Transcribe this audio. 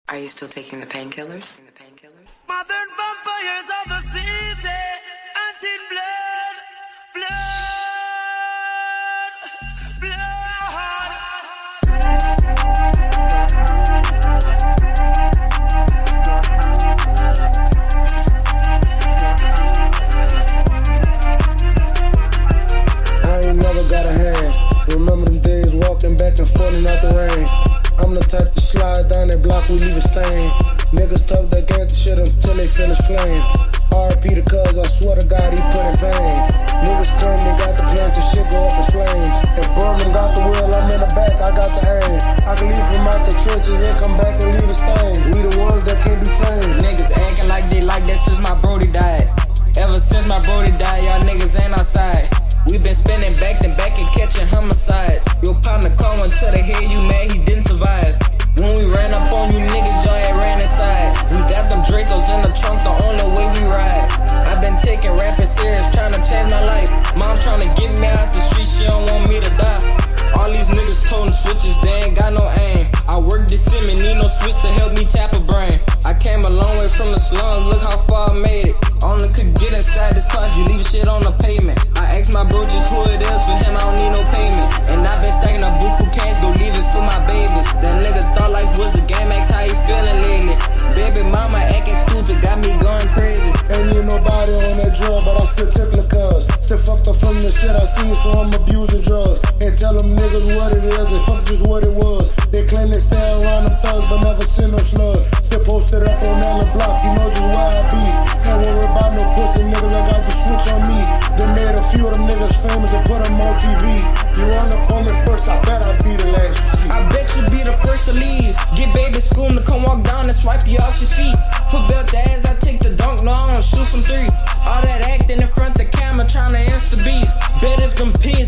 Are you still taking the painkillers? Modern vampires of the city, hunting blood, blood, blood. I ain't never got a hand. Remember them days walking back and forth and out the rain. I'm the type to slide down that block, we leave a stain. Niggas talk that gangsta shit until they finish flame. R.I.P. the cuz, I swear to God he put in pain. Niggas claim they got the plan till shit go up in flames. If Berman got the wheel, I'm in the back, I got the aim. I can leave from out the trenches and come back and leave a stain. We the ones that can't be tamed. Niggas acting like they like that since my brody died. Ever since my brody died, y'all niggas ain't outside. We been spinning back and back and catching homicide. Your partner called one to the head, you mad he didn't survive. When we ran up on you niggas, y'all ain't ran inside. We got them Dracos in the trunk, the only way we ride. I been taking rapping serious, trying to change my life. Mom trying to get me out the street, she don't want me to die. All these niggas toting switches, they ain't got no aim. I work this sim and need no switch to help me tap a brain. I came a long way from the slums, look how far I made it. Only could get inside this car if you leave shit on the pavement. I asked my bro just who it is, for him I don't need no payment. And I been stacking up buku cash, go leave it for my babies. That nigga thought life was a game, ask how he feeling lately. Baby mama acting stupid, got me going crazy. Ain't need nobody on that drug, but I still tickler cuz. Still fucked up from the shit I seen, so I'm abusing drugs. And tell them niggas what it is, and fuck just what it was. They claim they stay around them thugs, but never send no slug. Still posted up on the block, you know just where I be. Can't worry about no pussy niggas, I got the switch on me. They made a few of them niggas famous and put them on TV. You run up on me first, I bet I be the last you see. I bet you be the first to leave. Get baby school to come walk down and swipe you off your feet. Put belt the ass, I take the dunk, no I don't shoot some three. All that acting in front the camera trying to insta beef. Bet if them P